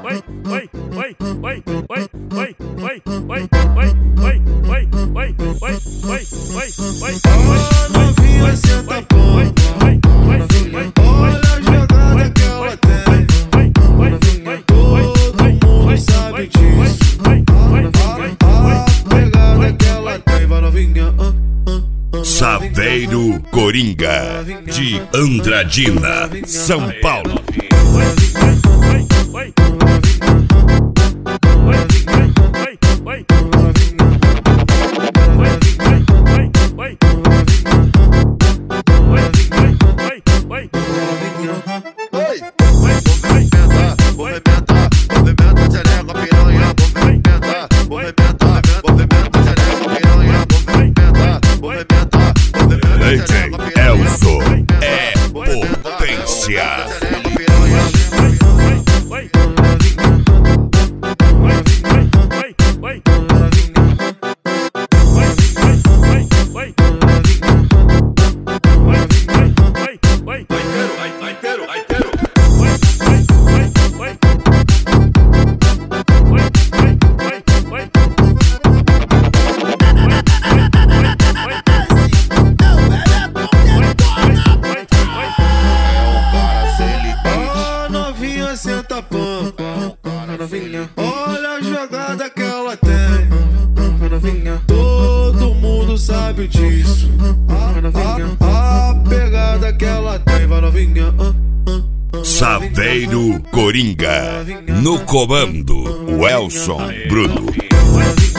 Novinha senta a pompa, novinha, olha a jogada que ela tem. Novinha, todo mundo sabe disso. A pegada que ela tem, vai novinha. Saveiro Coringa, de Andradina, São Paulo. Elson é potência. Senta a pampa, novinha, olha a jogada que ela tem. Novinha, todo mundo sabe disso. A pegada que ela tem, vai novinha. Saveiro Coringa, no comando, o Elson Bruno.